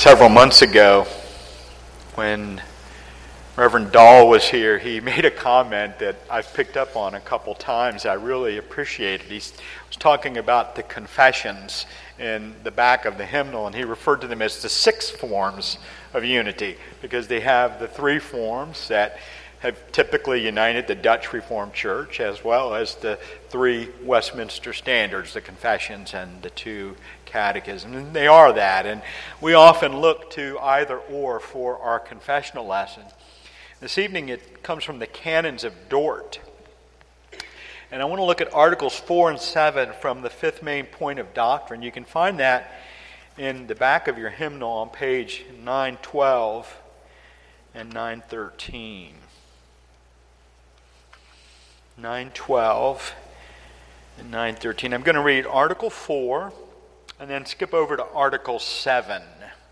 Several months ago, when Reverend Dahl was here, he made a comment that I've picked up on a couple times. I really appreciated. He was talking about the confessions in the back of the hymnal, and he referred to them as the 6 forms of unity, because they have the 3 forms that have typically united the Dutch Reformed Church, as well as the 3 Westminster Standards, the Confessions and the 2 Catechisms. And they are that, and we often look to either or for our confessional lesson. This evening it comes from the Canons of Dort. And I want to look at Articles 4 and 7 from the 5th main point of doctrine. You can find that in the back of your hymnal on page 912 and 913. 912 and 913. I'm going to read Article 4 and then skip over to Article 7.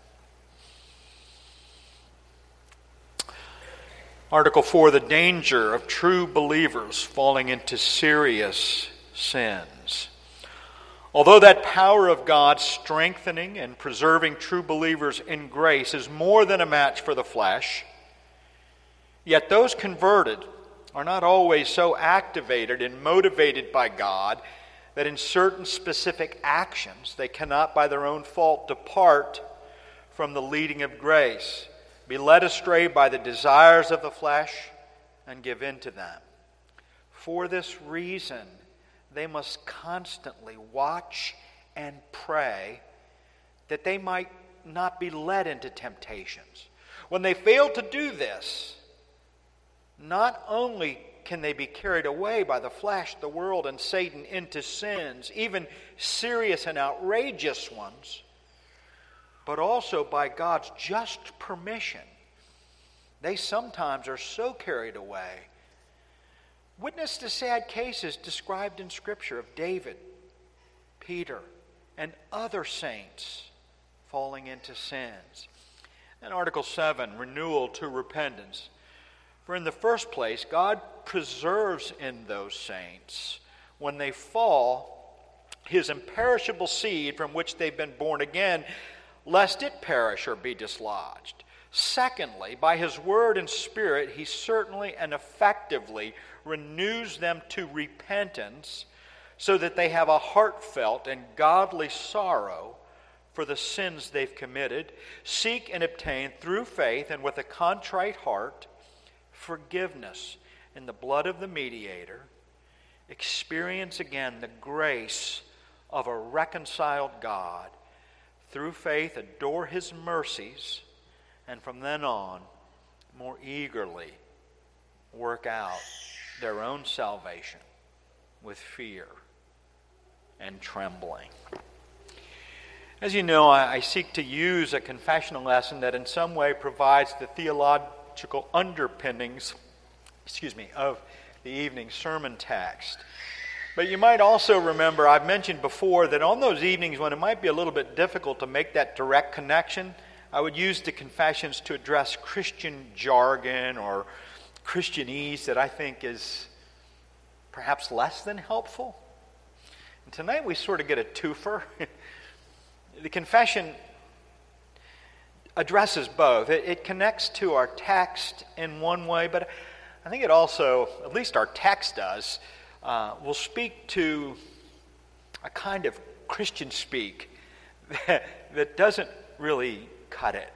Article 4, the danger of true believers falling into serious sins. Although that power of God strengthening and preserving true believers in grace is more than a match for the flesh, yet those converted are not always so activated and motivated by God that in certain specific actions they cannot by their own fault depart from the leading of grace, be led astray by the desires of the flesh, and give in to them. For this reason, they must constantly watch and pray that they might not be led into temptations. When they fail to do this, not only can they be carried away by the flesh, the world, and Satan into sins, even serious and outrageous ones, but also by God's just permission, they sometimes are so carried away. Witness the sad cases described in Scripture of David, Peter, and other saints falling into sins. And Article 7, renewal to repentance. For in the first place, God preserves in those saints, when they fall, His imperishable seed from which they've been born again, lest it perish or be dislodged. Secondly, by His Word and Spirit, He certainly and effectively renews them to repentance, so that they have a heartfelt and godly sorrow for the sins they've committed, seek and obtain through faith and with a contrite heart forgiveness in the blood of the mediator, experience again the grace of a reconciled God, through faith adore His mercies, and from then on more eagerly work out their own salvation with fear and trembling. As you know, I seek to use a confessional lesson that in some way provides the theological underpinnings, of the evening sermon text. But you might also remember, I've mentioned before, that on those evenings when it might be a little bit difficult to make that direct connection, I would use the confessions to address Christian jargon or Christianese that I think is perhaps less than helpful. And tonight we sort of get a twofer. The confession addresses both. It connects to our text in one way, but I think it also, at least our text does, will speak to a kind of Christian speak that doesn't really cut it.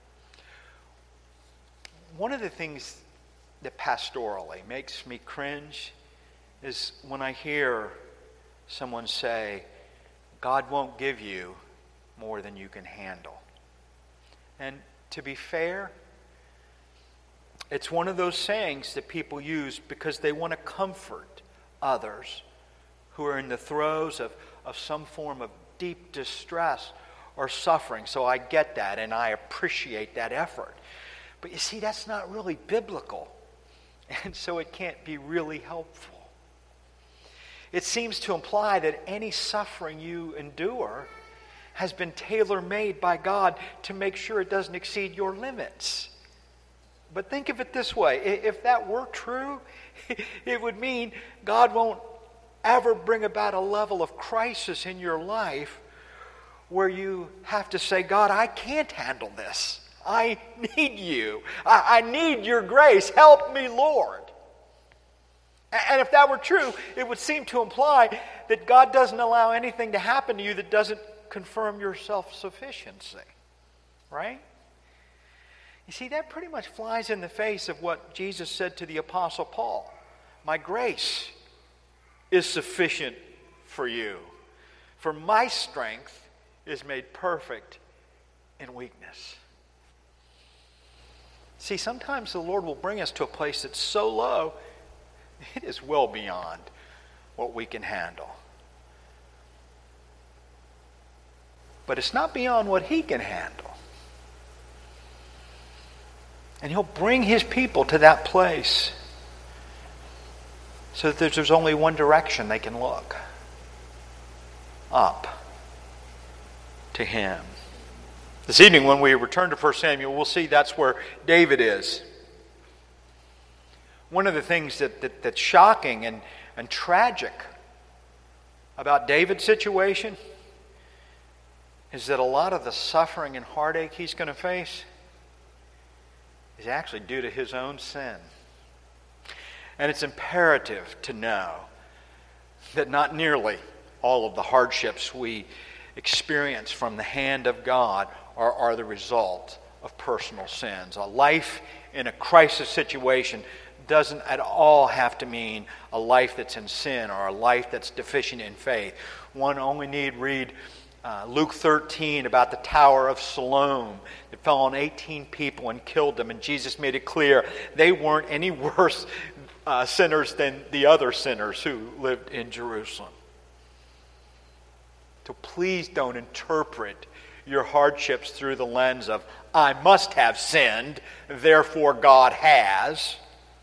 One of the things that pastorally makes me cringe is when I hear someone say, God won't give you more than you can handle. And to be fair, it's one of those sayings that people use because they want to comfort others who are in the throes of some form of deep distress or suffering. So I get that and I appreciate that effort. But you see, that's not really biblical. And so it can't be really helpful. It seems to imply that any suffering you endure has been tailor-made by God to make sure it doesn't exceed your limits. But think of it this way. If that were true, it would mean God won't ever bring about a level of crisis in your life where you have to say, God, I can't handle this. I need you. I need your grace. Help me, Lord. And if that were true, it would seem to imply that God doesn't allow anything to happen to you that doesn't confirm your self-sufficiency. Right? You see, that pretty much flies in the face of what Jesus said to the Apostle Paul. My grace is sufficient for you, for my strength is made perfect in weakness. See, sometimes the Lord will bring us to a place that's so low, it is well beyond what we can handle. But it's not beyond what He can handle. And He'll bring His people to that place so that there's only one direction they can look. Up to Him. This evening when we return to 1 Samuel, we'll see that's where David is. One of the things that's shocking and tragic about David's situation is that a lot of the suffering and heartache he's going to face is actually due to his own sin. And it's imperative to know that not nearly all of the hardships we experience from the hand of God are the result of personal sins. A life in a crisis situation doesn't at all have to mean a life that's in sin or a life that's deficient in faith. One only need read Luke 13 about the Tower of Siloam that fell on 18 people and killed them. And Jesus made it clear they weren't any worse sinners than the other sinners who lived in Jerusalem. So please don't interpret your hardships through the lens of, I must have sinned, therefore God has.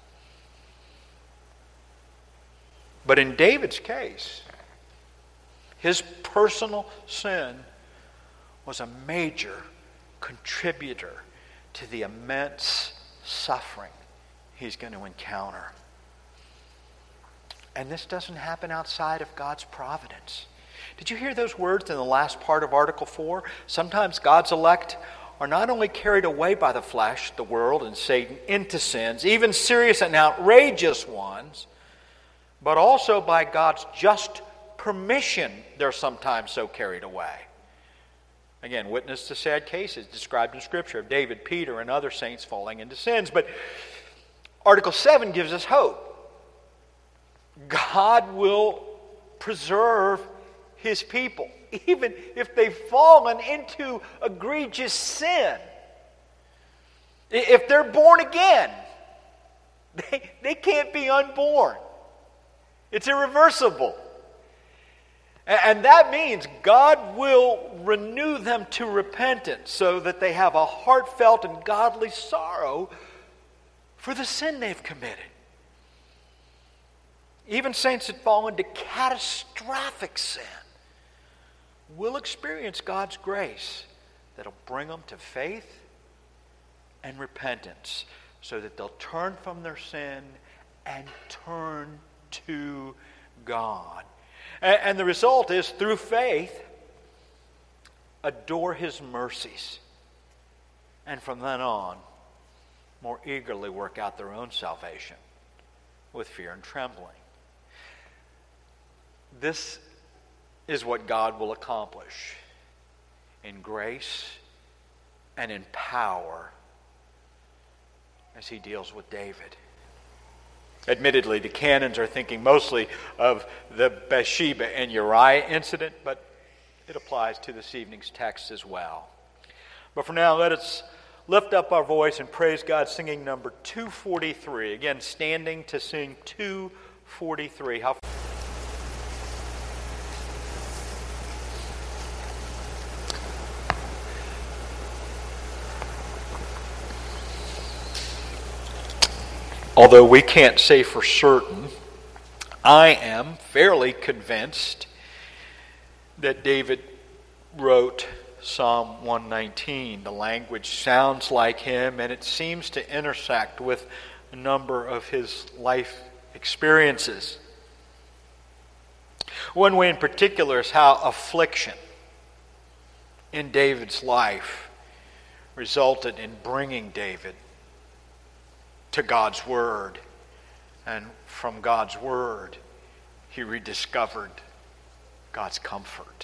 But in David's case, his personal sin was a major contributor to the immense suffering he's going to encounter. And this doesn't happen outside of God's providence. Did you hear those words in the last part of Article 4? Sometimes God's elect are not only carried away by the flesh, the world, and Satan into sins, even serious and outrageous ones, but also by God's just permission they're sometimes so carried away. Again, witness to sad cases described in Scripture of David, Peter, and other saints falling into sins. But Article 7 gives us hope. God will preserve His people, even if they've fallen into egregious sin. If they're born again, they can't be unborn. It's irreversible. And that means God will renew them to repentance so that they have a heartfelt and godly sorrow for the sin they've committed. Even saints that fall into catastrophic sin will experience God's grace that'll bring them to faith and repentance so that they'll turn from their sin and turn to God. And the result is, through faith, adore His mercies. And from then on, more eagerly work out their own salvation with fear and trembling. This is what God will accomplish in grace and in power as He deals with David. Admittedly, the canons are thinking mostly of the Bathsheba and Uriah incident, but it applies to this evening's text as well. But for now, let us lift up our voice and praise God, singing number 243. Again, standing to sing 243. Although we can't say for certain, I am fairly convinced that David wrote Psalm 119. The language sounds like him, and it seems to intersect with a number of his life experiences. One way in particular is how affliction in David's life resulted in bringing David to God's Word. And from God's Word, he rediscovered God's comfort.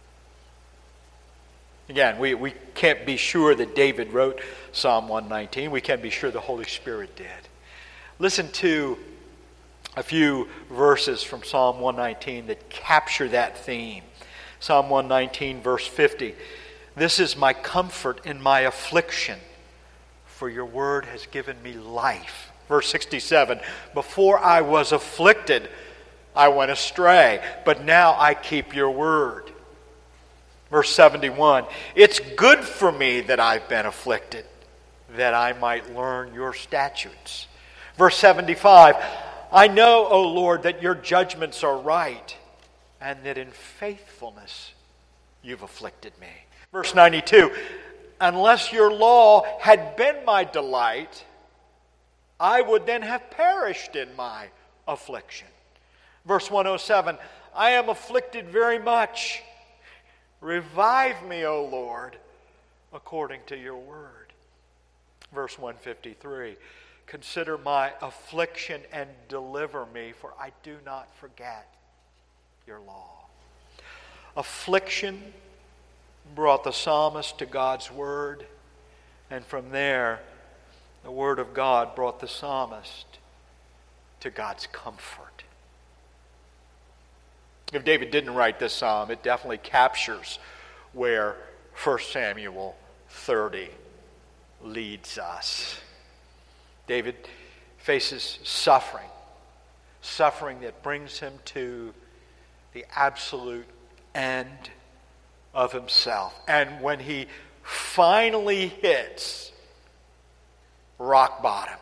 Again, we can't be sure that David wrote Psalm 119. We can be sure the Holy Spirit did. Listen to a few verses from Psalm 119 that capture that theme. Psalm 119, verse 50. This is my comfort in my affliction, for your word has given me life. Verse 67. Before I was afflicted, I went astray, but now I keep your word. Verse 71. It's good for me that I've been afflicted, that I might learn your statutes. Verse 75. I know, O Lord, that your judgments are right, and that in faithfulness you've afflicted me. Verse 92, unless your law had been my delight, I would then have perished in my affliction. Verse 107, I am afflicted very much. Revive me, O Lord, according to your word. Verse 153, consider my affliction and deliver me, for I do not forget your law. Affliction brought the psalmist to God's word, and from there, the word of God brought the psalmist to God's comfort. If David didn't write this psalm, it definitely captures where 1 Samuel 30 leads us. David faces suffering that brings him to the absolute end of himself. And when he finally hits rock bottom,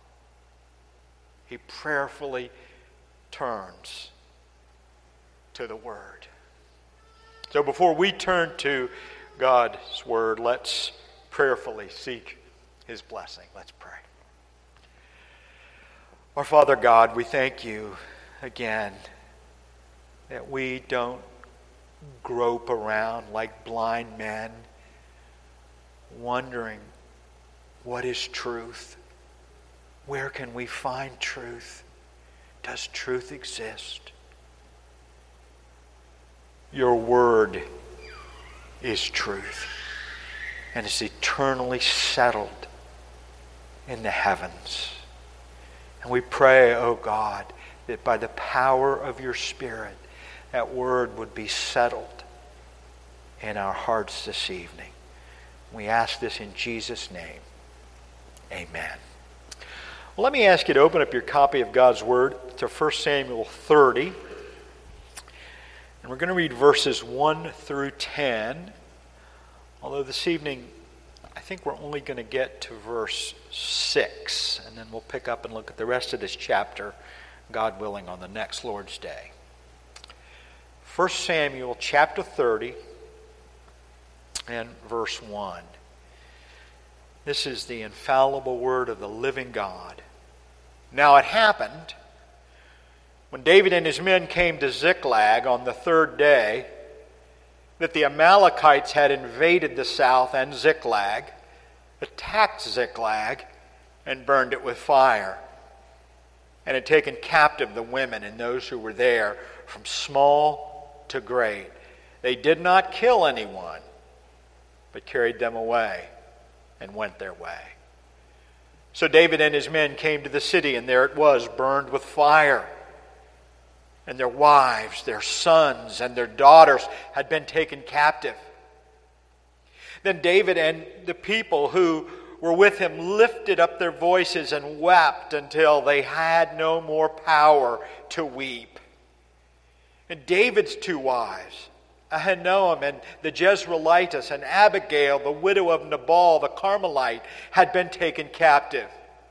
he prayerfully turns to the Word. So before we turn to God's Word, let's prayerfully seek His blessing. Let's pray. Our Father God, we thank you again that we don't grope around like blind men, wondering what is truth? Where can we find truth? Does truth exist? Your word is truth, and is eternally settled in the heavens. And we pray, O God, that by the power of your Spirit, that word would be settled in our hearts this evening. We ask this in Jesus' name. Amen. Well, let me ask you to open up your copy of God's Word to 1 Samuel 30. And we're going to read verses 1 through 10. Although this evening, I think we're only going to get to verse 6. And then we'll pick up and look at the rest of this chapter, God willing, on the next Lord's Day. 1 Samuel chapter 30 and verse 1. This is the infallible word of the living God. Now it happened, when David and his men came to Ziklag on the third day, that the Amalekites had invaded the south and Ziklag, attacked Ziklag, and burned it with fire, and had taken captive the women and those who were there, from small to great. They did not kill anyone, but carried them away and went their way. So David and his men came to the city, and there it was, burned with fire. And their wives, their sons, and their daughters had been taken captive. Then David and the people who were with him lifted up their voices and wept until they had no more power to weep. And David's two wives, Ahinoam and the Jezreelitess, and Abigail, the widow of Nabal the Carmelite, had been taken captive.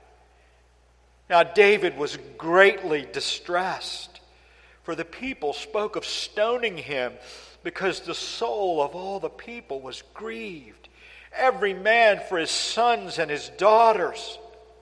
Now David was greatly distressed, for the people spoke of stoning him, because the soul of all the people was grieved, every man for his sons and his daughters.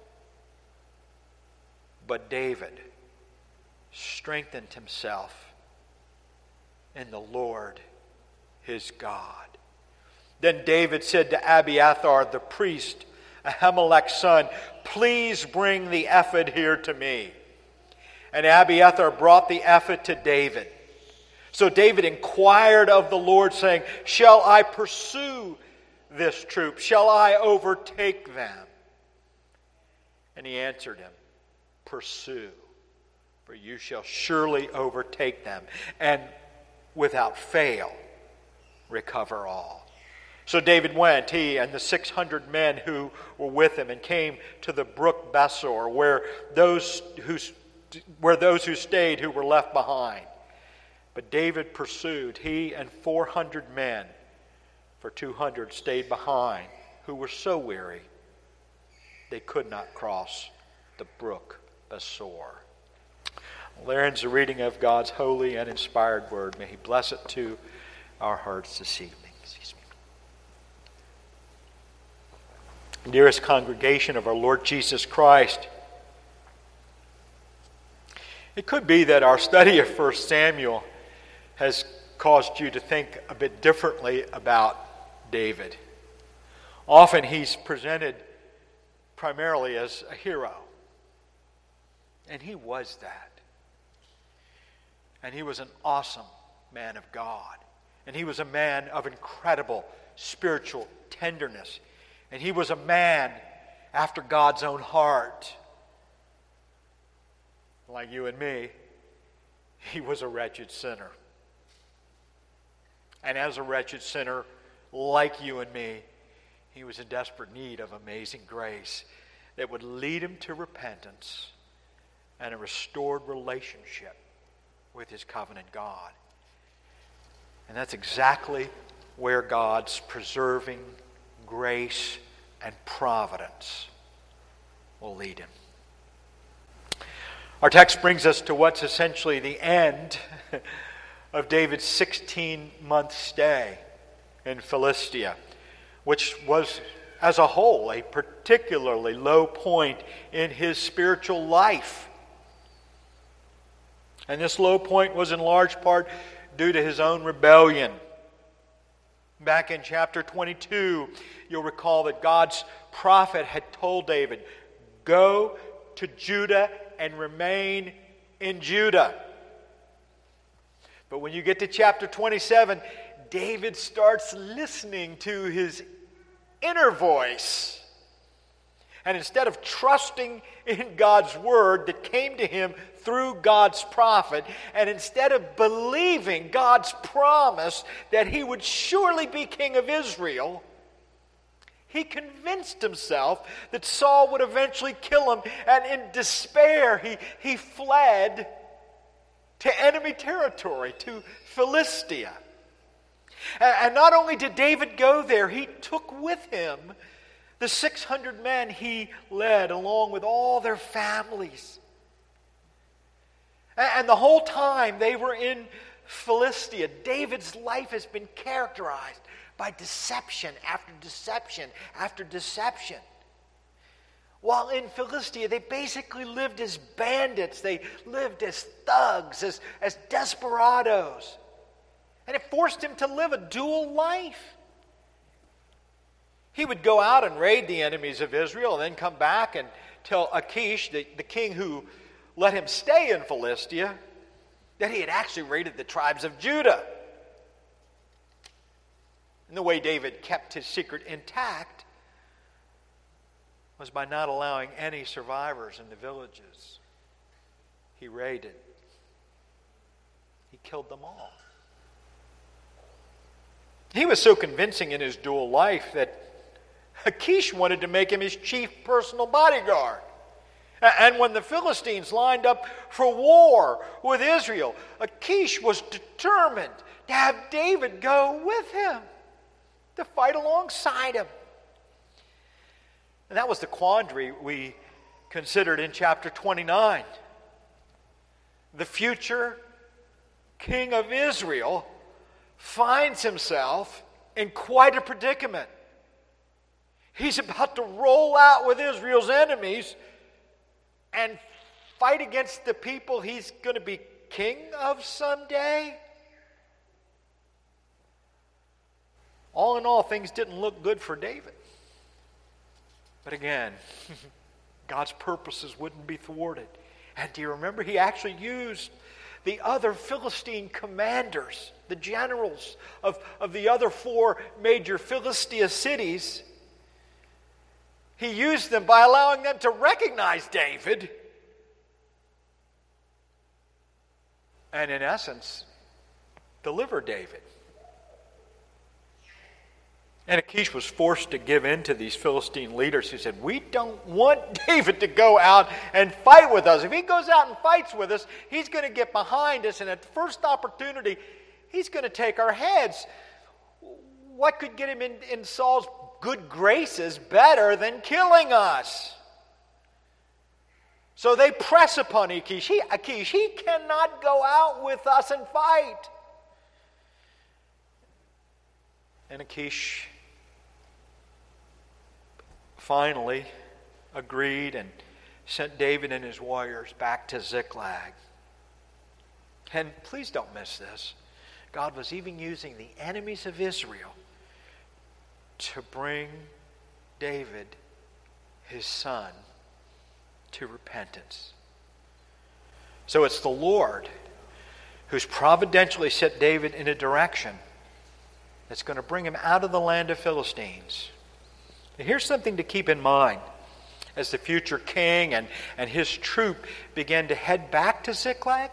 But David strengthened himself in the Lord his God. Then David said to Abiathar the priest, Ahimelech's son, please bring the ephod here to me. And Abiathar brought the ephod to David. So David inquired of the Lord, saying, shall I pursue this troop? Shall I overtake them? And he answered him, pursue, for you shall surely overtake them, and without fail recover all. So David went, he and the 600 men who were with him, and came to the brook Besor, where those who stayed who were left behind. But David pursued, he and 400 men, for 200 stayed behind, who were so weary they could not cross the brook Besor. Well, there ends the reading of God's holy and inspired word. May He bless it to our hearts this evening. Dearest congregation of our Lord Jesus Christ, it could be that our study of 1 Samuel has caused you to think a bit differently about David. Often he's presented primarily as a hero. And he was that. And he was an awesome man of God. And he was a man of incredible spiritual tenderness. And he was a man after God's own heart. Like you and me, he was a wretched sinner. And as a wretched sinner, like you and me, he was in desperate need of amazing grace that would lead him to repentance and a restored relationship with his covenant God. And that's exactly where God's preserving grace and providence will lead him. Our text brings us to what's essentially the end of David's 16-month stay in Philistia, which was, as a whole, a particularly low point in his spiritual life. And this low point was in large part due to his own rebellion. Back in chapter 22, you'll recall that God's prophet had told David, go to Judah and remain in Judah. But when you get to chapter 27, David starts listening to his inner voice. And instead of trusting in God's word that came to him through God's prophet, and instead of believing God's promise that he would surely be king of Israel, he convinced himself that Saul would eventually kill him, and in despair he fled to enemy territory, to Philistia. And not only did David go there, he took with him the 600 men he led, along with all their families. And the whole time they were in Philistia, David's life has been characterized by deception after deception after deception. While in Philistia, they basically lived as bandits. They lived as thugs, as desperados. And it forced him to live a dual life. He would go out and raid the enemies of Israel and then come back and tell Achish, the king who let him stay in Philistia, that he had actually raided the tribes of Judah. And the way David kept his secret intact was by not allowing any survivors in the villages he raided. He killed them all. He was so convincing in his dual life that Achish wanted to make him his chief personal bodyguard. And when the Philistines lined up for war with Israel, Achish was determined to have David go with him, to fight alongside him. And that was the quandary we considered in chapter 29. The future king of Israel finds himself in quite a predicament. He's about to roll out with Israel's enemies and fight against the people he's going to be king of someday. All in all, things didn't look good for David. But again, God's purposes wouldn't be thwarted. And do you remember he actually used the other Philistine commanders, the generals of the other 4 major Philistia cities? He used them by allowing them to recognize David. And in essence, deliver David. And Achish was forced to give in to these Philistine leaders who said, we don't want David to go out and fight with us. If he goes out and fights with us, he's going to get behind us, and at the first opportunity, he's going to take our heads. What could get him in Saul's good graces better than killing us? So they press upon Achish. Achish, he cannot go out with us and fight. And Achish finally agreed and sent David and his warriors back to Ziklag. And please don't miss this. God was even using the enemies of Israel to bring David, his son, to repentance. So it's the Lord who's providentially set David in a direction that's going to bring him out of the land of Philistines. And here's something to keep in mind as the future king and his troop begin to head back to Ziklag.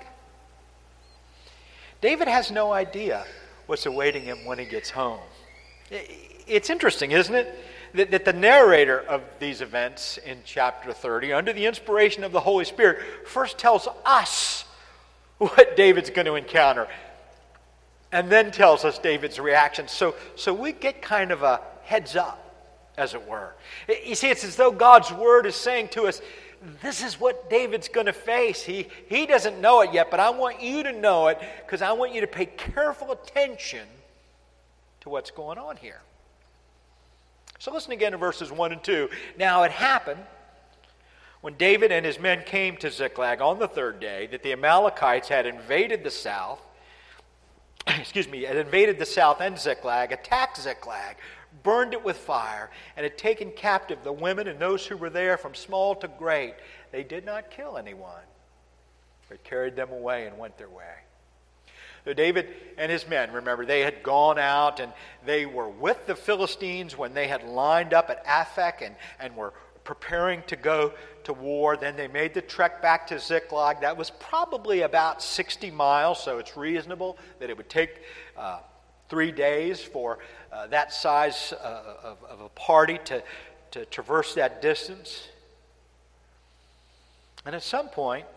David has no idea what's awaiting him when he gets home. It's interesting, isn't it, that the narrator of these events in chapter 30, under the inspiration of the Holy Spirit, first tells us what David's going to encounter, and then tells us David's reaction. So we get kind of a heads up, as it were. You see, it's as though God's word is saying to us, this is what David's going to face. He doesn't know it yet, but I want you to know it because I want you to pay careful attention to what's going on here. So listen again to verses 1 and 2. Now it happened when David and his men came to Ziklag on the 3rd day that the Amalekites had invaded the south, had invaded the south and Ziklag, attacked Ziklag, burned it with fire, and had taken captive the women and those who were there from small to great. They did not kill anyone, but carried them away and went their way. So David and his men, remember, they had gone out and they were with the Philistines when they had lined up at Aphek and were preparing to go to war. Then they made the trek back to Ziklag. That was probably about 60 miles, so it's reasonable that it would take 3 days for that size of a party to traverse that distance. And at some point,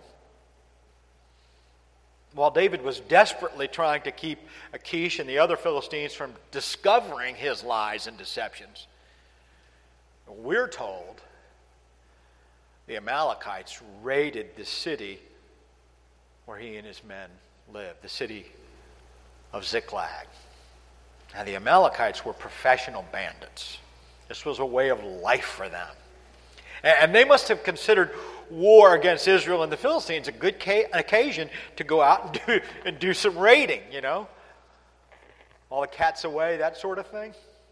while David was desperately trying to keep Achish and the other Philistines from discovering his lies and deceptions, we're told the Amalekites raided the city where he and his men lived, the city of Ziklag. Now, the Amalekites were professional bandits. This was a way of life for them. And they must have considered war against Israel and the Philistines a good occasion to go out and do some raiding, you know. All the cats away, that sort of thing.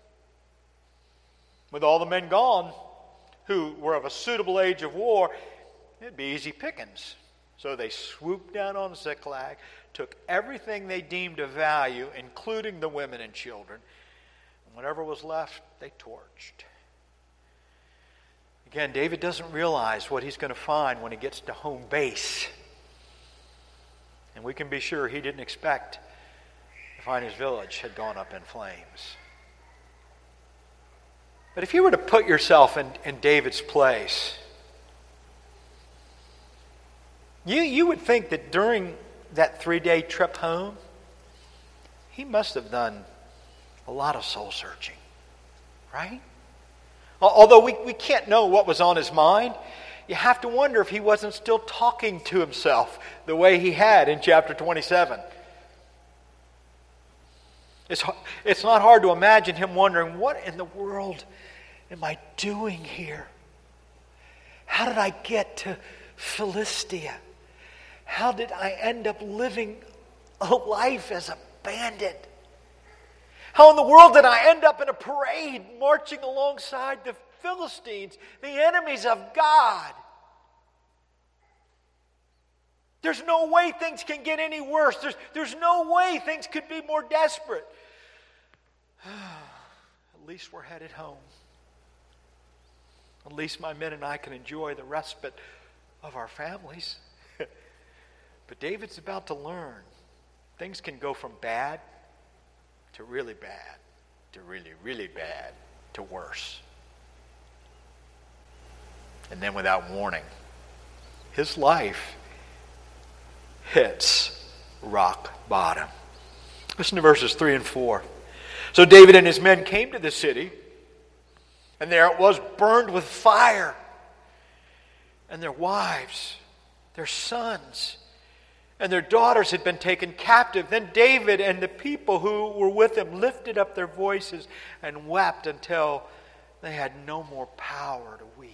With all the men gone who were of a suitable age of war, it'd be easy pickings. So they swooped down on Ziklag, took everything they deemed of value, including the women and children, and whatever was left, they torched. Again, David doesn't realize what he's going to find when he gets to home base. And we can be sure he didn't expect to find his village had gone up in flames. But if you were to put yourself in David's place, you would think that during that 3-day trip home, he must have done a lot of soul searching, right? Although we can't know what was on his mind, you have to wonder if he wasn't still talking to himself the way he had in chapter 27. It's not hard to imagine him wondering, what in the world am I doing here? How did I get to Philistia? How did I end up living a life as a bandit? How in the world did I end up in a parade marching alongside the Philistines, the enemies of God? There's no way things can get any worse. There's no way things could be more desperate. At least we're headed home. At least my men and I can enjoy the respite of our families. But David's about to learn. Things can go from bad to really bad to really, really bad to worse. And then without warning, his life hits rock bottom. Listen to verses 3 and 4. So David and his men came to the city, and there it was, burned with fire. And their wives, their sons, and their daughters had been taken captive. Then David and the people who were with him lifted up their voices and wept until they had no more power to weep.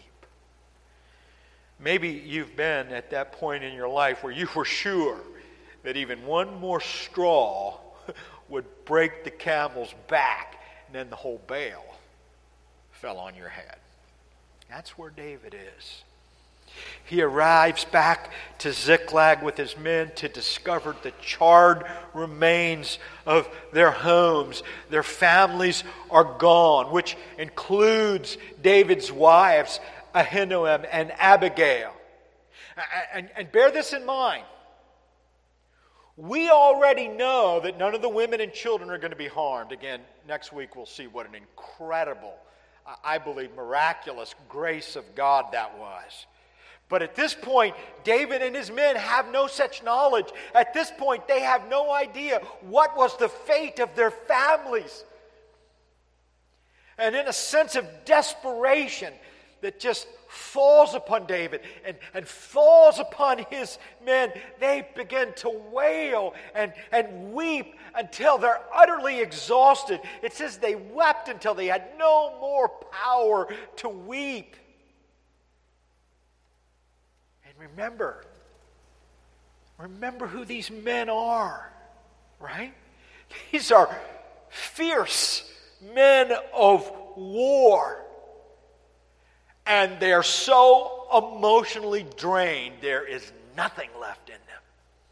Maybe you've been at that point in your life where you were sure that even one more straw would break the camel's back, and then the whole bale fell on your head. That's where David is. He arrives back to Ziklag with his men to discover the charred remains of their homes. Their families are gone, which includes David's wives, Ahinoam and Abigail. And bear this in mind. We already know that none of the women and children are going to be harmed. Again, next week we'll see what an incredible, I believe, miraculous grace of God that was. But at this point, David and his men have no such knowledge. At this point, they have no idea what was the fate of their families. And in a sense of desperation that just falls upon David and falls upon his men, they begin to wail and weep until they're utterly exhausted. It says they wept until they had no more power to weep. And remember who these men are, right? These are fierce men of war. And they are so emotionally drained, there is nothing left in them.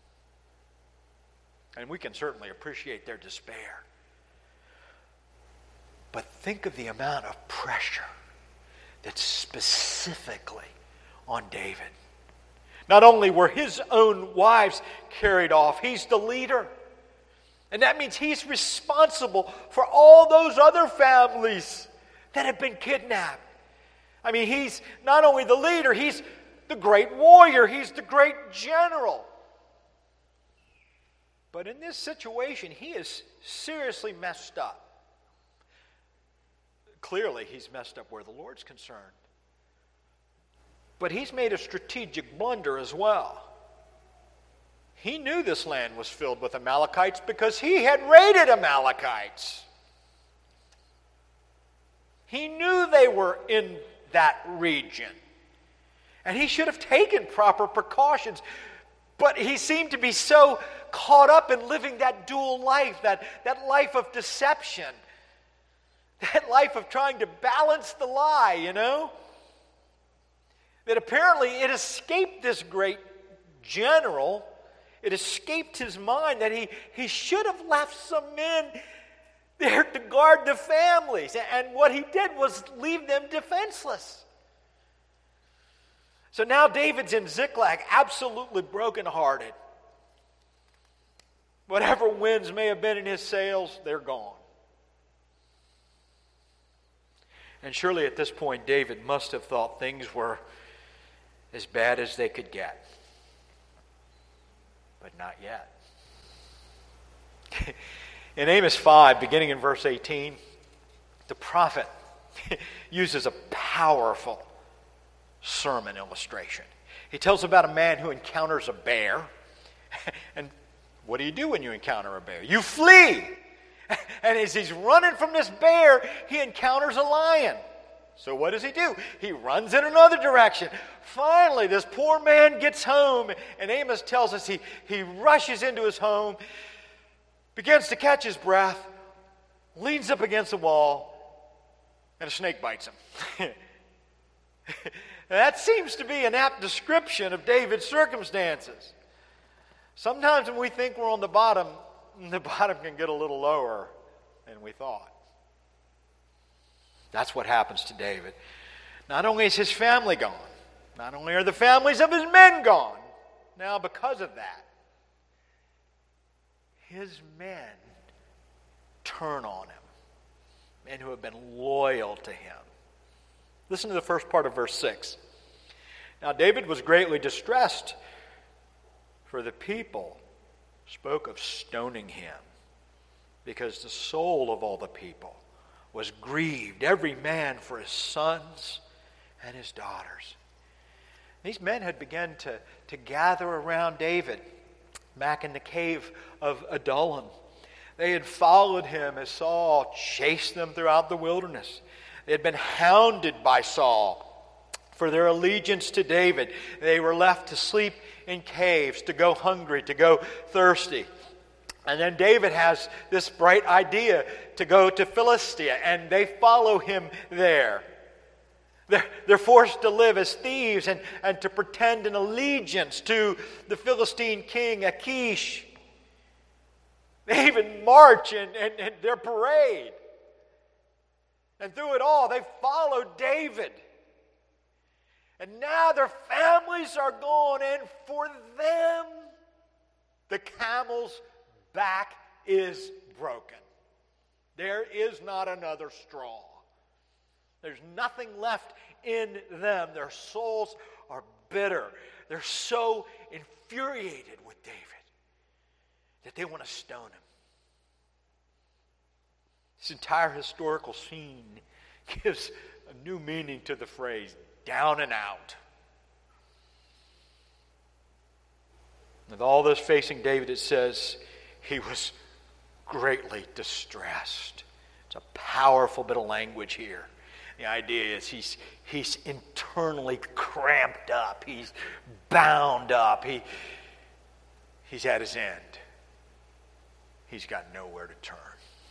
And we can certainly appreciate their despair. But think of the amount of pressure that's specifically on David. Not only were his own wives carried off, he's the leader. And that means he's responsible for all those other families that have been kidnapped. I mean, he's not only the leader, he's the great warrior, he's the great general. But in this situation, he is seriously messed up. Clearly, he's messed up where the Lord's concerned. But he's made a strategic blunder as well. He knew this land was filled with Amalekites because he had raided Amalekites. He knew they were in that region. And he should have taken proper precautions. But he seemed to be so caught up in living that dual life, that life of deception, that life of trying to balance the lie, that apparently it escaped this great general. It escaped his mind that he should have left some men there to guard the families. And what he did was leave them defenseless. So now David's in Ziklag, absolutely brokenhearted. Whatever winds may have been in his sails, they're gone. And surely at this point, David must have thought things were as bad as they could get. But not yet. In Amos 5, beginning in verse 18, the prophet uses a powerful sermon illustration. He tells about a man who encounters a bear. And what do you do when you encounter a bear? You flee. And as he's running from this bear, he encounters a lion. So what does he do? He runs in another direction. Finally, this poor man gets home, and Amos tells us he rushes into his home, begins to catch his breath, only leans up against the wall, and a snake bites him. That seems to be an apt description of David's circumstances. Sometimes when we think we're on the bottom can get a little lower than we thought. That's what happens to David. Not only is his family gone, not only are the families of his men gone, now because of that, his men turn on him. Men who have been loyal to him. Listen to the first part of verse 6. Now David was greatly distressed, for the people spoke of stoning him, because the soul of all the people was grieved, every man for his sons and his daughters. These men had begun to gather around David back in the cave of Adullam. They had followed him as Saul chased them throughout the wilderness. They had been hounded by Saul for their allegiance to David. They were left to sleep in caves, to go hungry, to go thirsty. And then David has this bright idea to go to Philistia, and they follow him there. They're forced to live as thieves and to pretend an allegiance to the Philistine king Achish. They even march in their parade. And through it all, they followed David. And now their families are gone, and for them, the camel's back is broken. There is not another straw. There's nothing left in them. Their souls are bitter. They're so infuriated with David that they want to stone him. This entire historical scene gives a new meaning to the phrase, down and out. With all this facing David, it says he was greatly distressed. It's a powerful bit of language here. The idea is he's internally cramped up. He's bound up. He's at his end. He's got nowhere to turn.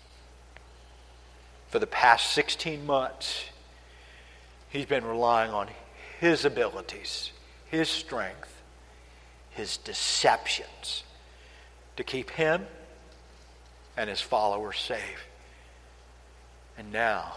For the past 16 months, he's been relying on his abilities, his strength, his deceptions to keep him and his followers safe. And now,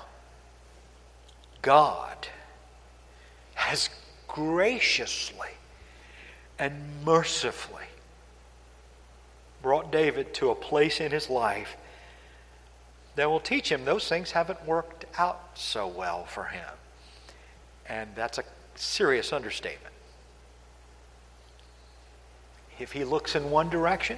God has graciously and mercifully brought David to a place in his life that will teach him those things haven't worked out so well for him. And that's a serious understatement. If he looks in one direction,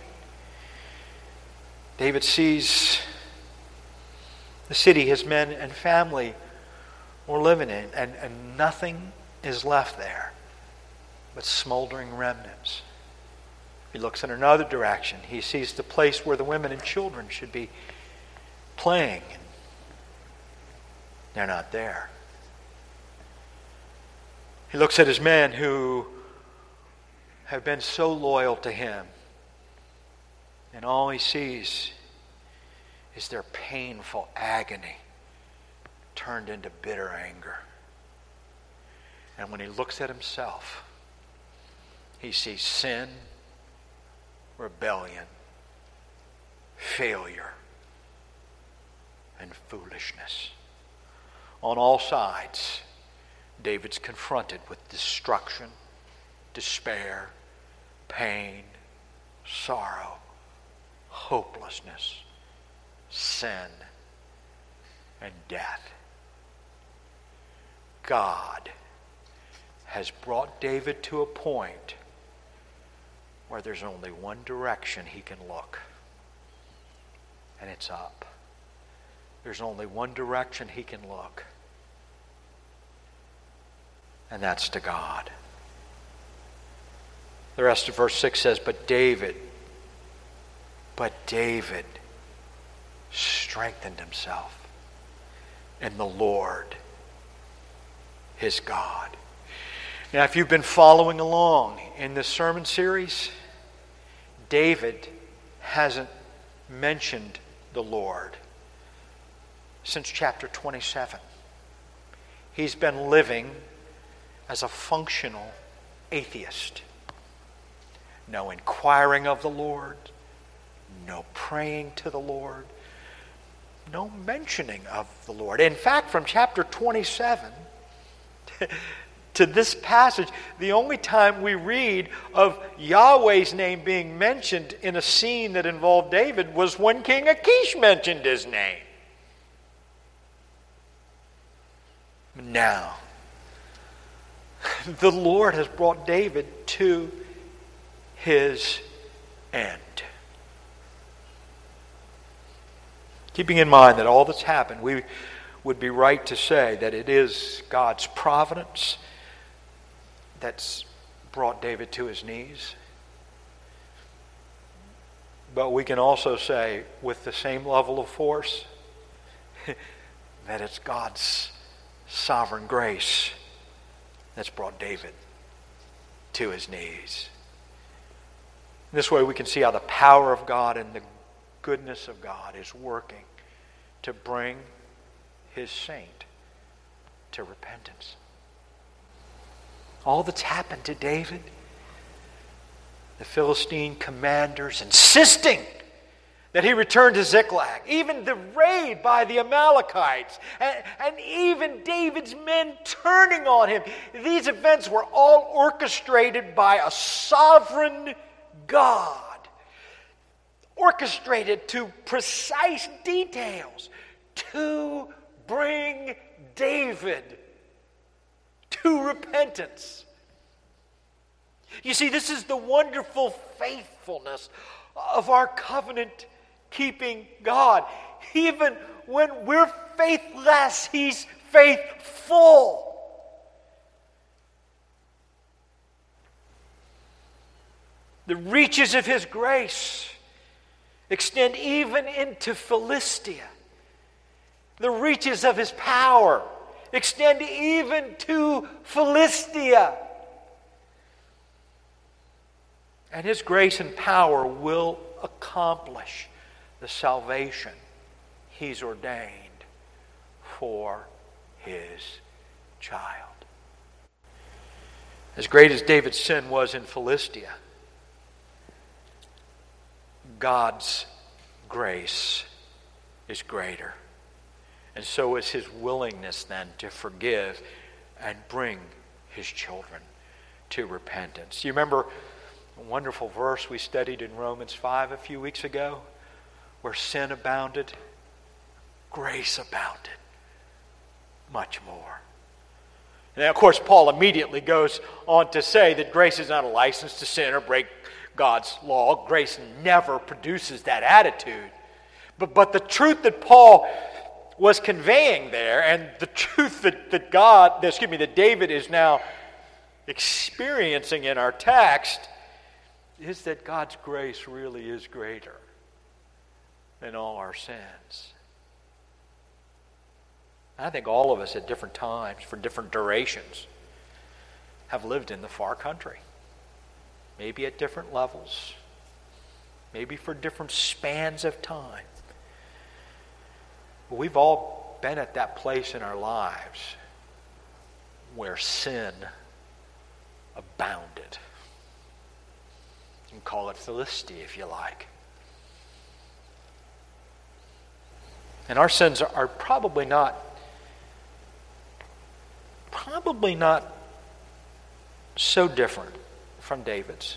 David sees the city his men and family were living in, and nothing is left there but smoldering remnants. If he looks in another direction, he sees the place where the women and children should be playing, and they're not there. He looks at his men who have been so loyal to him, and all he sees is their painful agony turned into bitter anger. And when he looks at himself, he sees sin, rebellion, failure, and foolishness. On all sides, David's confronted with destruction, despair, pain, sorrow, hopelessness, sin, and death. God has brought David to a point where there's only one direction he can look, and it's up. There's only one direction he can look, and that's to God. The rest of verse 6 says, But David strengthened himself in the Lord his God. Now, if you've been following along in this sermon series, David hasn't mentioned the Lord since chapter 27. He's been living as a functional atheist. No inquiring of the Lord, no praying to the Lord, no mentioning of the Lord. In fact, from chapter 27 to this passage, the only time we read of Yahweh's name being mentioned in a scene that involved David was when King Achish mentioned his name. Now, the Lord has brought David to his end. Keeping in mind that all that's happened, we would be right to say that it is God's providence that's brought David to his knees. But we can also say with the same level of force that it's God's sovereign grace that's brought David to his knees. This way we can see how the power of God and the goodness of God is working to bring his saint to repentance. All that's happened to David, the Philistine commanders insisting that he return to Ziklag, even the raid by the Amalekites, and even David's men turning on him. These events were all orchestrated by a sovereign God, orchestrated to precise details to bring David to repentance. You see, this is the wonderful faithfulness of our covenant-keeping God. Even when we're faithless, He's faithful. The reaches of His grace extend even into Philistia. The reaches of His power extend even to Philistia. And His grace and power will accomplish the salvation He's ordained for His child. As great as David's sin was in Philistia, God's grace is greater. And so is His willingness then to forgive and bring His children to repentance. You remember a wonderful verse we studied in Romans 5 a few weeks ago, where sin abounded, grace abounded much more. And of course, Paul immediately goes on to say that grace is not a license to sin or break God's law. Grace never produces that attitude. But the truth that Paul was conveying there, and the truth that David is now experiencing in our text, is that God's grace really is greater than all our sins. I think all of us at different times, for different durations, have lived in the far country. Maybe at different levels. Maybe for different spans of time. But we've all been at that place in our lives where sin abounded. You can call it Philistia if you like. And our sins are probably not so different from David's.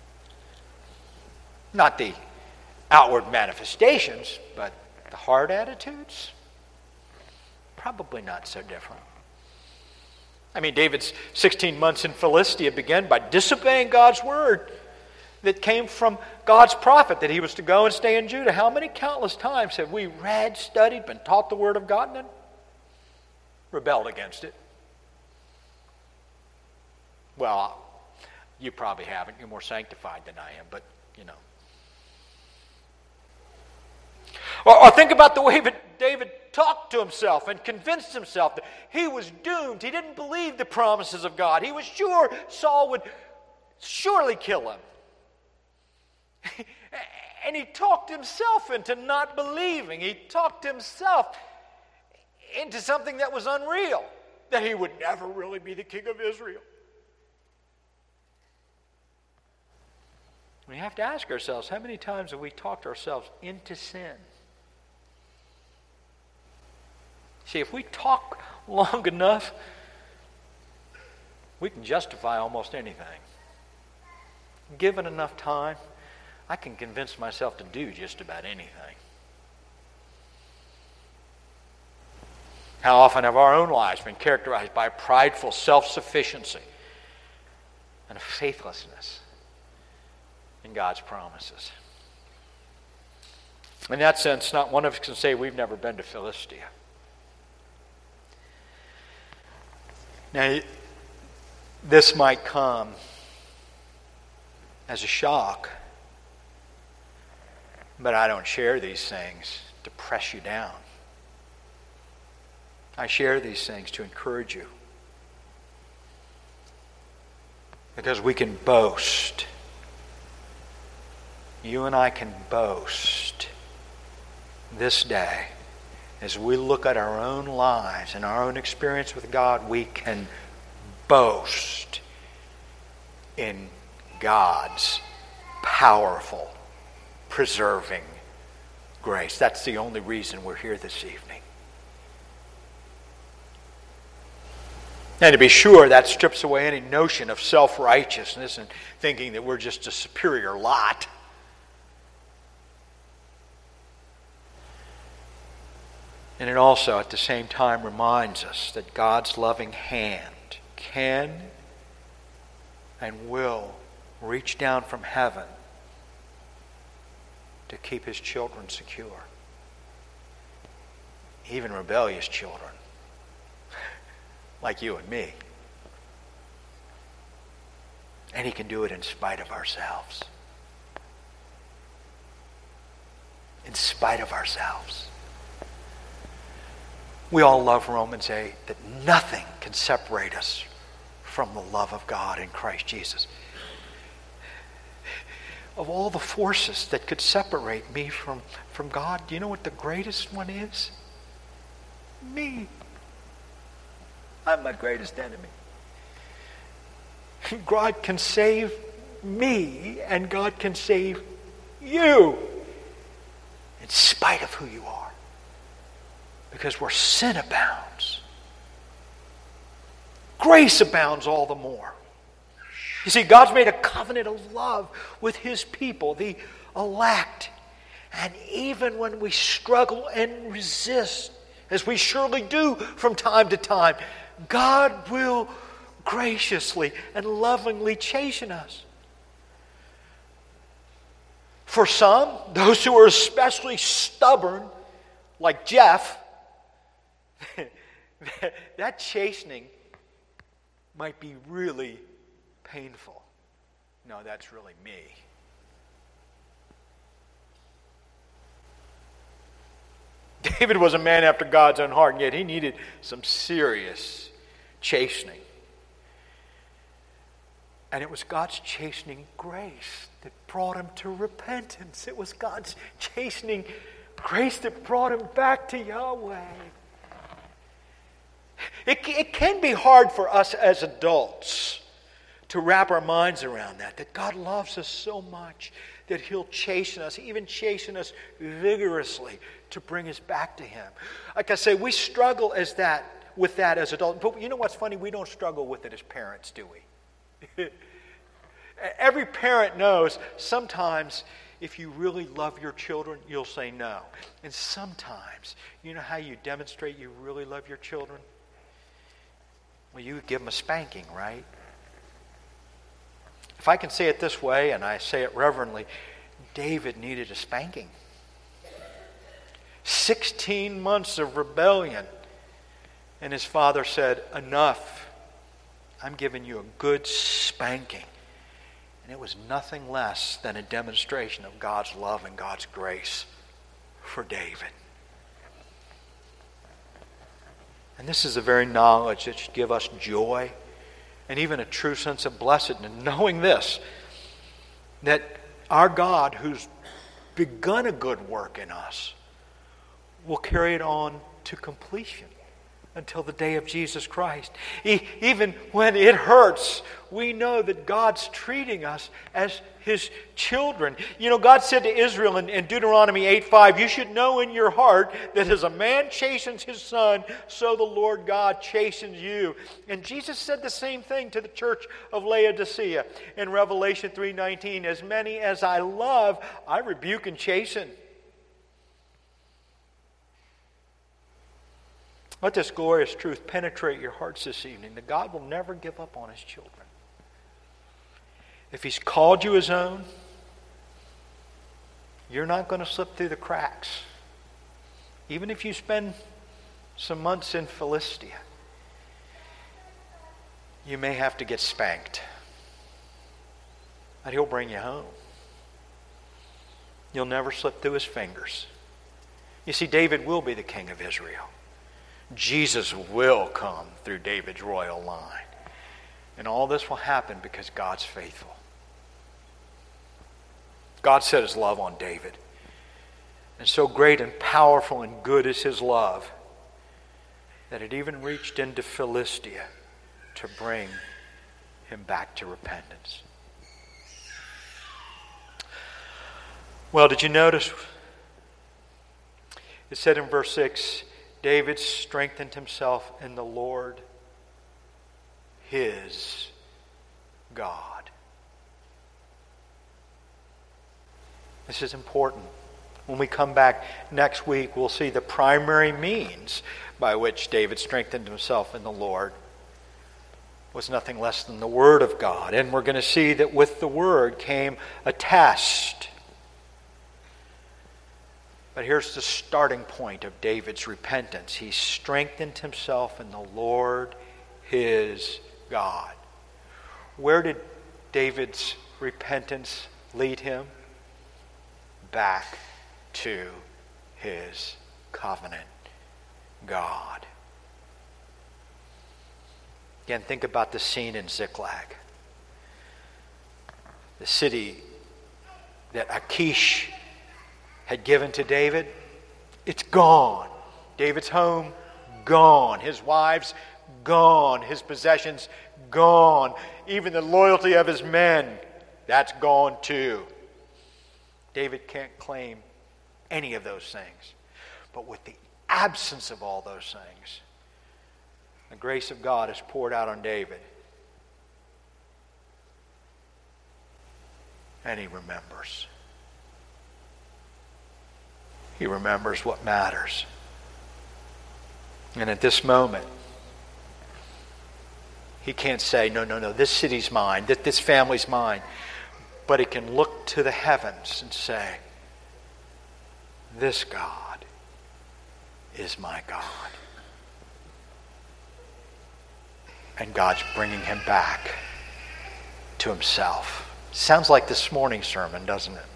Not the outward manifestations, but the heart attitudes, probably not so different. I mean, David's 16 months in Philistia began by disobeying God's word that came from God's prophet that he was to go and stay in Judah. How many countless times have we read, studied, been taught the word of God and then rebelled against it? Well, you probably haven't. You're more sanctified than I am, but you know. Or think about the way that David talked to himself and convinced himself that he was doomed. He didn't believe the promises of God. He was sure Saul would surely kill him. And he talked himself into not believing. He talked himself into something that was unreal, that he would never really be the king of Israel. We have to ask ourselves, how many times have we talked ourselves into sin? See, if we talk long enough, we can justify almost anything. Given enough time, I can convince myself to do just about anything. How often have our own lives been characterized by prideful self-sufficiency and a faithlessness in God's promises? In that sense, not one of us can say we've never been to Philistia. Now, this might come as a shock, but I don't share these things to press you down. I share these things to encourage you, because we can boast. You and I can boast this day. As we look at our own lives and our own experience with God, we can boast in God's powerful, preserving grace. That's the only reason we're here this evening. And to be sure, that strips away any notion of self-righteousness and thinking that we're just a superior lot. And it also, at the same time, reminds us that God's loving hand can and will reach down from heaven to keep his children secure. Even rebellious children, like you and me. And he can do it in spite of ourselves. In spite of ourselves. We all love Romans 8, that nothing can separate us from the love of God in Christ Jesus. Of all the forces that could separate me from God, do you know what the greatest one is? Me. I'm my greatest enemy. God can save me, and God can save you in spite of who you are. Because where sin abounds, grace abounds all the more. You see, God's made a covenant of love with his people, the elect. And even when we struggle and resist, as we surely do from time to time, God will graciously and lovingly chasten us. For some, those who are especially stubborn, like Jeff, that chastening might be really painful. No, that's really me. David was a man after God's own heart, and yet he needed some serious chastening. And it was God's chastening grace that brought him to repentance. It was God's chastening grace that brought him back to Yahweh. It can be hard for us as adults to wrap our minds around that God loves us so much that he'll chasten us, even chasten us vigorously to bring us back to him. Like I say, we struggle with that as adults. But you know what's funny? We don't struggle with it as parents, do we? Every parent knows sometimes if you really love your children, you'll say no. And sometimes, you know how you demonstrate you really love your children? Well, you give them a spanking, right? If I can say it this way, and I say it reverently, David needed a spanking. 16 months of rebellion. And his father said, enough. I'm giving you a good spanking. And it was nothing less than a demonstration of God's love and God's grace for David. And this is the very knowledge that should give us joy and even a true sense of blessedness, knowing this, that our God, who's begun a good work in us, will carry it on to completion until the day of Jesus Christ. Even when it hurts, we know that God's treating us as His children. You know, God said to Israel in Deuteronomy 8:5, you should know in your heart that as a man chastens his son, so the Lord God chastens you. And Jesus said the same thing to the church of Laodicea in Revelation 3:19, as many as I love, I rebuke and chasten. Let this glorious truth penetrate your hearts this evening, that God will never give up on His children. If He's called you His own, you're not going to slip through the cracks. Even if you spend some months in Philistia, you may have to get spanked. But He'll bring you home. You'll never slip through His fingers. You see, David will be the king of Israel. Jesus will come through David's royal line. And all this will happen because God's faithful. God set His love on David. And so great and powerful and good is His love that it even reached into Philistia to bring him back to repentance. Well, did you notice? It said in verse 6, David strengthened himself in the Lord, his God. This is important. When we come back next week, we'll see the primary means by which David strengthened himself in the Lord was nothing less than the Word of God. And we're going to see that with the Word came a test. But here's the starting point of David's repentance. He strengthened himself in the Lord his God. Where did David's repentance lead him? Back to his covenant God. Again, think about the scene in Ziklag. The city that Achish had given to David, it's gone. David's home, gone. His wives, gone. His possessions, gone. Even the loyalty of his men, that's gone too. David can't claim any of those things. But with the absence of all those things, the grace of God is poured out on David. And he remembers. He remembers what matters. And at this moment, he can't say, no, this city's mine, that this family's mine. But he can look to the heavens and say, this God is my God. And God's bringing him back to himself. Sounds like this morning's sermon, doesn't it?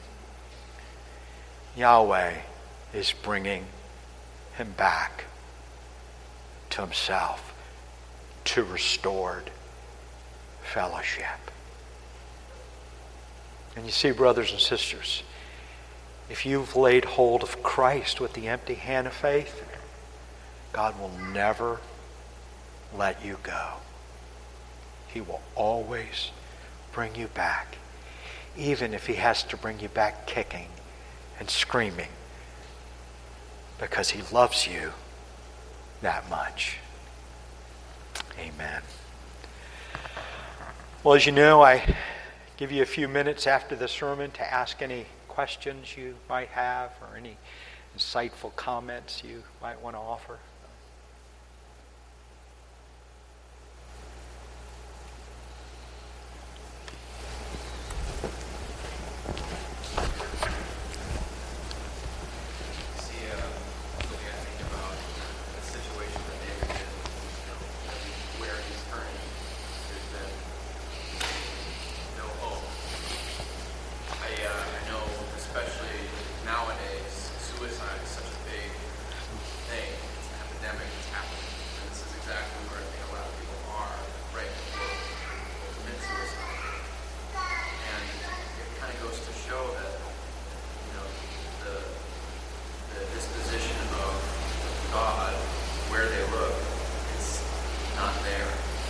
Yahweh is bringing him back to himself, to restored fellowship. And you see, brothers and sisters, if you've laid hold of Christ with the empty hand of faith, God will never let you go. He will always bring you back, even if he has to bring you back kicking and screaming, because he loves you that much. Amen. Well, as you know, I give you a few minutes after the sermon to ask any questions you might have or any insightful comments you might want to offer.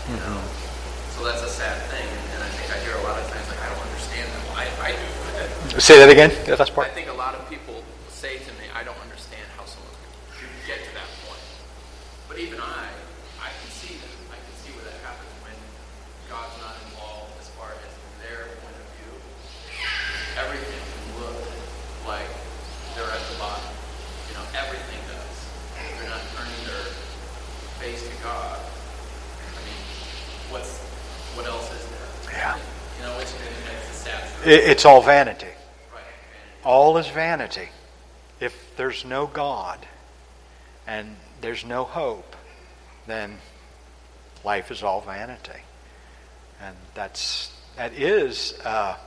You know? So that's a sad thing, and I think I hear a lot of times, like, I don't understand them. I do. Say that again, the last part. I think a lot of people say to me, I don't understand how someone could get to that point. But even I can see that. I can see where that happens when God's not involved as far as their point of view. Everything can look like they're at the bottom. You know, everything does. They're not turning their face to God. I mean, what else is there? Yeah. You know, it's a sad truth. It's all vanity. Right. All is vanity. If there's no God and there's no hope, then life is all vanity. And that is a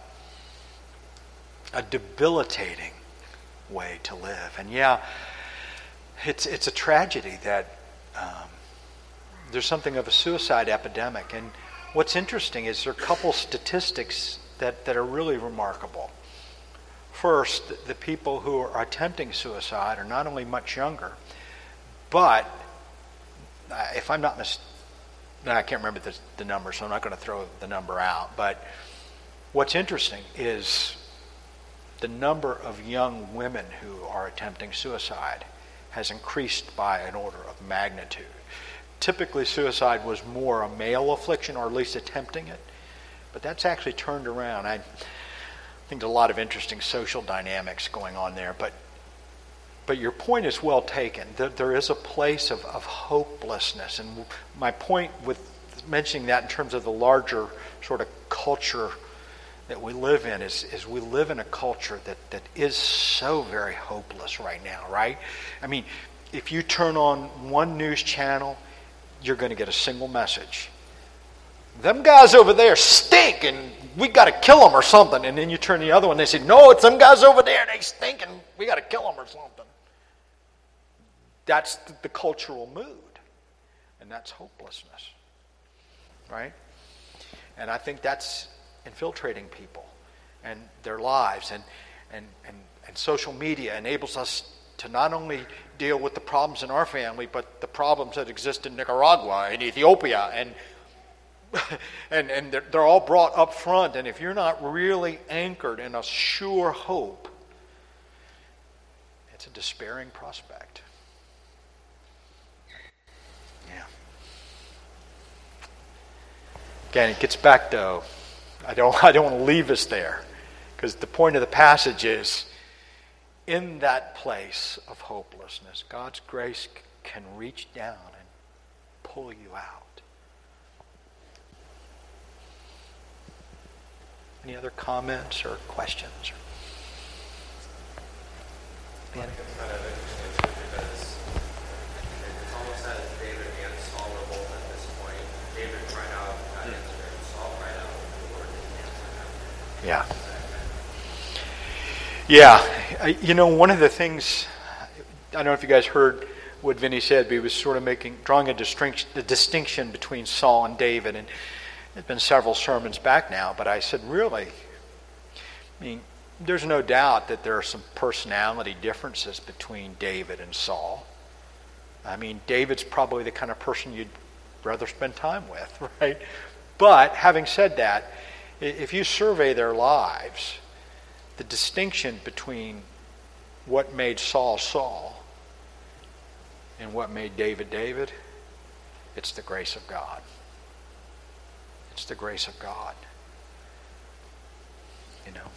debilitating way to live. And yeah, it's a tragedy that there's something of a suicide epidemic. And what's interesting is there are a couple statistics that are really remarkable. First, the people who are attempting suicide are not only much younger, but if I'm not I can't remember the number, so I'm not going to throw the number out. But what's interesting is the number of young women who are attempting suicide has increased by an order of magnitude. Typically, suicide was more a male affliction, or at least attempting it. But that's actually turned around. I think there's a lot of interesting social dynamics going on there. But your point is well taken. There is a place of hopelessness. And my point with mentioning that in terms of the larger sort of culture that we live in is we live in a culture that is so very hopeless right now, right? I mean, if you turn on one news channel, you're going to get a single message. Them guys over there stink and we got to kill them or something. And then you turn the other one, they say, no, it's them guys over there, they stink and we got to kill them or something. That's the cultural mood. And that's hopelessness. Right? And I think that's infiltrating people and their lives. And social media enables us to not only deal with the problems in our family, but the problems that exist in Nicaragua and Ethiopia, and they're all brought up front. And if you're not really anchored in a sure hope, it's a despairing prospect. Yeah. Again, it gets back though. I don't want to leave us there, because the point of the passage is, in that place of hopelessness, God's grace can reach down and pull you out. Any other comments or questions? I think it's kind of interesting because it's almost as David and Saul were both at this point. David cried out, God answered. Saul cried out, the Lord didn't answer him. Yeah. Yeah. You know, one of the things, I don't know if you guys heard what Vinny said, but he was sort of drawing a distinction between Saul and David. And it's been several sermons back now, but I said, really? I mean, there's no doubt that there are some personality differences between David and Saul. I mean, David's probably the kind of person you'd rather spend time with, right? But having said that, if you survey their lives, the distinction between what made Saul Saul and what made David David, it's the grace of God. It's the grace of God. You know.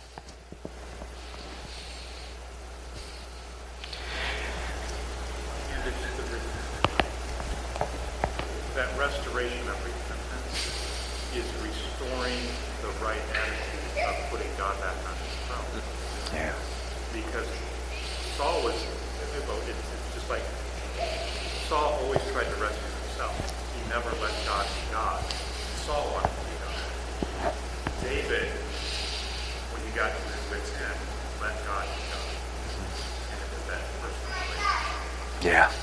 That restoration of repentance is restoring the right attitude of putting God back on his throne. Yeah. Because Saul was, it's just like Saul always tried to rescue himself. He never let God be God. Saul wanted to be God. David, when he got to his wit's end, let God be God. And it was that personal relationship. Yeah.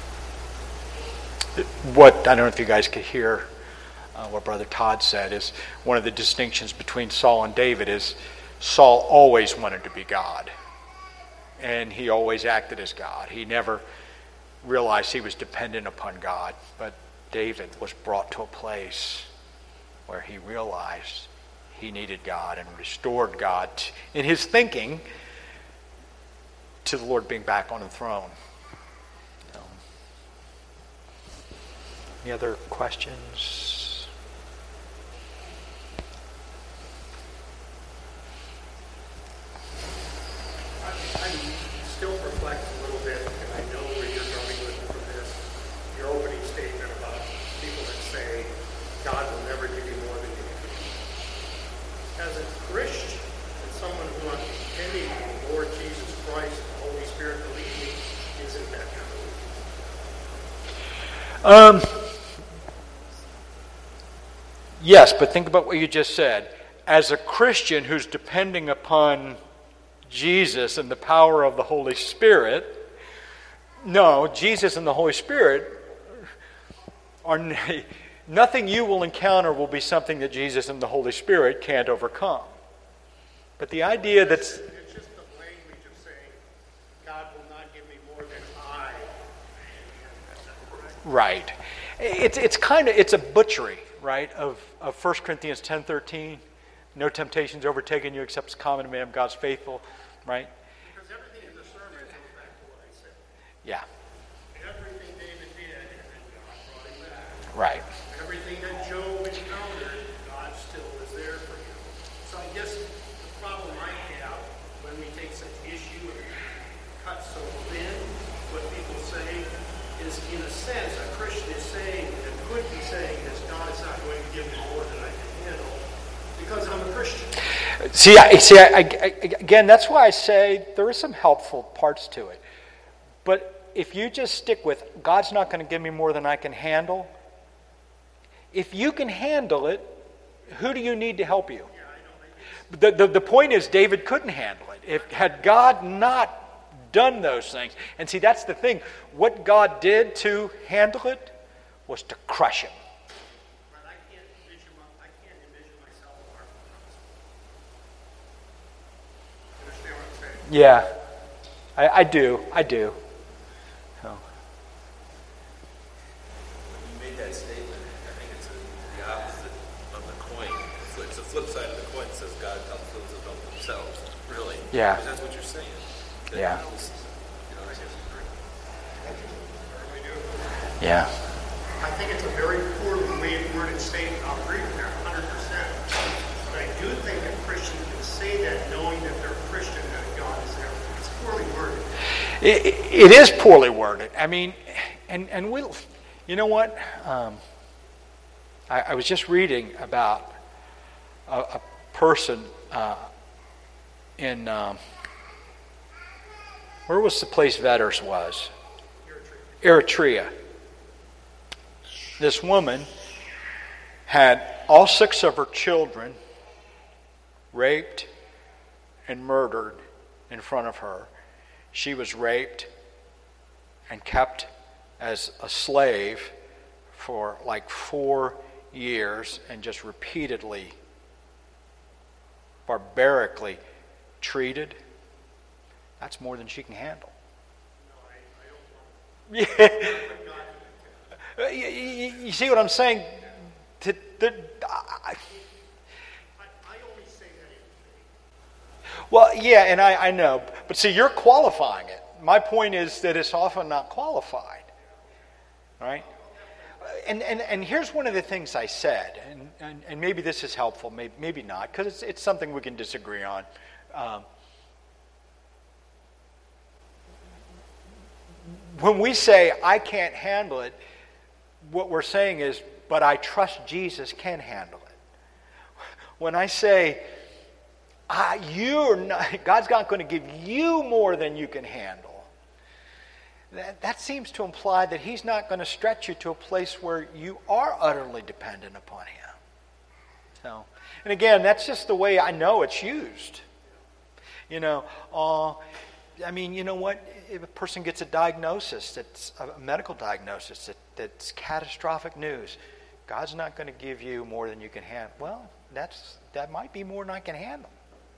What, I don't know if you guys could hear what Brother Todd said, is one of the distinctions between Saul and David is Saul always wanted to be God. And he always acted as God. He never realized he was dependent upon God. But David was brought to a place where he realized he needed God and restored God in his thinking to the Lord being back on the throne. Any other questions? I'm still perplexed a little bit, and I know where you're going with from this. Your opening statement about people that say God will never give you more than you can give. As a Christian, and someone who I'm depending on the Lord Jesus Christ, the Holy Spirit to lead me, isn't that true? Yes, but think about what you just said. As a Christian who's depending upon Jesus and the power of the Holy Spirit, no, Jesus and the Holy Spirit are nothing you will encounter will be something that Jesus and the Holy Spirit can't overcome. But the idea that's... It's just the language of saying, God will not give me more than I. Right. It's a butchery, right, of 1 Corinthians 10:13. No temptations overtaken you except as common to man of God's faithful, right? Because everything in the sermon goes back to what I said. Yeah. Everything David did, and then God brought him back. Right. Everything that Job encountered, God still was there for him. So I guess the problem I have when we take such issue and cut so thin, what people say is, in a sense, a Christian is saying, and could be saying, is God is not going to give me more than I can handle because I'm a Christian. Again, that's why I say there are some helpful parts to it. But if you just stick with, God's not going to give me more than I can handle, if you can handle it, who do you need to help you? The point is, David couldn't handle it. Had God not done those things, and see, that's the thing, what God did to handle it was to crush him. But I can't envision myself apart from Christ. You understand what I'm saying? Yeah, I do. So. When you made that statement, I think it's the opposite of the coin. It's the flip side of the coin that says God helps those that help themselves. Really? Yeah. Because that's what you're saying. That Yeah. helps, I guess. Yeah. I think it's a very poorly worded statement. I'll agree with that 100%. But I do think a Christian can say that knowing that they're a Christian and that God is there. It's poorly worded. It is poorly worded. I mean, and we'll, you know what? I was just reading about a person in, where was the place Vedders was? Eritrea. This woman had all 6 of her children raped and murdered in front of her. She was raped and kept as a slave for like 4 years and just repeatedly, barbarically treated. That's more than she can handle. Yeah. You see what I'm saying? I only say that Well, yeah, and I know. But see, you're qualifying it. My point is that it's often not qualified. Right? And here's one of the things I said, and maybe this is helpful, maybe not, because it's something we can disagree on. When we say, I can't handle it, what we're saying is, but I trust Jesus can handle it. When I say, God's not going to give you more than you can handle, that seems to imply that he's not going to stretch you to a place where you are utterly dependent upon him. So, and again, that's just the way I know it's used. You know, I mean, you know what? If a person gets a diagnosis, that's a medical diagnosis, that's catastrophic news, God's not going to give you more than you can handle. Well, that might be more than I can handle.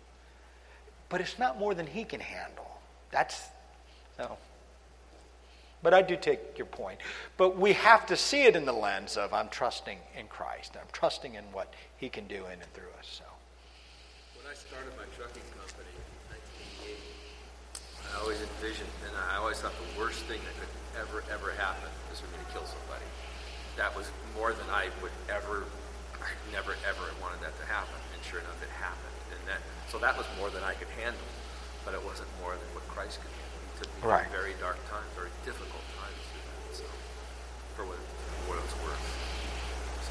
But it's not more than he can handle. That's, so. But I do take your point. But we have to see it in the lens of I'm trusting in Christ. I'm trusting in what he can do in and through us. So, when I started my trucking company in 1988, I always envisioned, and I always thought the worst thing that could ever happen was for me to kill somebody. That was more than I would ever, I never wanted that to happen. And sure enough, it happened. So that was more than I could handle. But it wasn't more than what Christ could handle. He took me through very dark times, very difficult times through that. So, for what it was worth. So.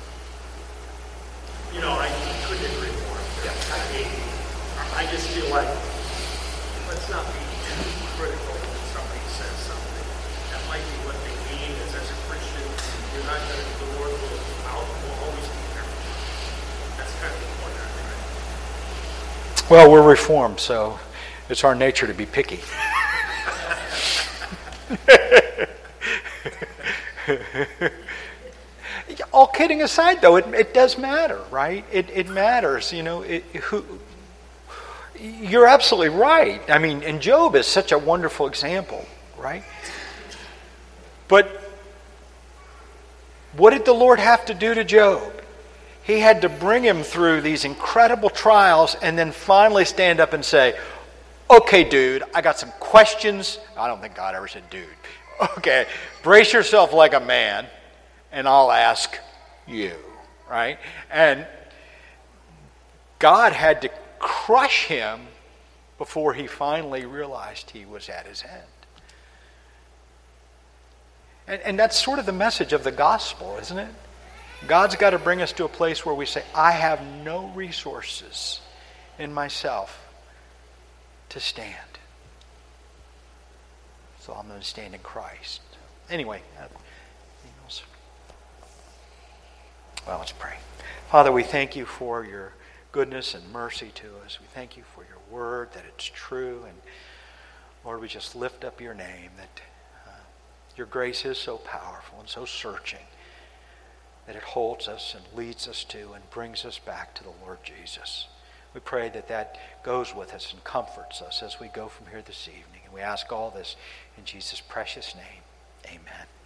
I couldn't agree more. Yeah. I just feel like let's not be too critical when somebody says something. That might be what they mean as Christians. You're not going to, the Lord will always be there. That's kind of the point I'm trying. well, we're Reformed, so it's our nature to be picky. All kidding aside, though, it does matter, right? It matters, you're absolutely right. I mean, and Job is such a wonderful example, right? But what did the Lord have to do to Job? He had to bring him through these incredible trials and then finally stand up and say, okay, dude, I got some questions. I don't think God ever said dude. Okay, brace yourself like a man and I'll ask you, right? And God had to crush him before he finally realized he was at his end. And that's sort of the message of the gospel, isn't it? God's got to bring us to a place where we say, I have no resources in myself to stand. So I'm going to stand in Christ. Anyway, anything else? Well, let's pray. Father, we thank you for your goodness and mercy to us. We thank you for your word, that it's true. And Lord, we just lift up your name, that your grace is so powerful and so searching that it holds us and leads us to and brings us back to the Lord Jesus. We pray that that goes with us and comforts us as we go from here this evening. And we ask all this in Jesus' precious name. Amen.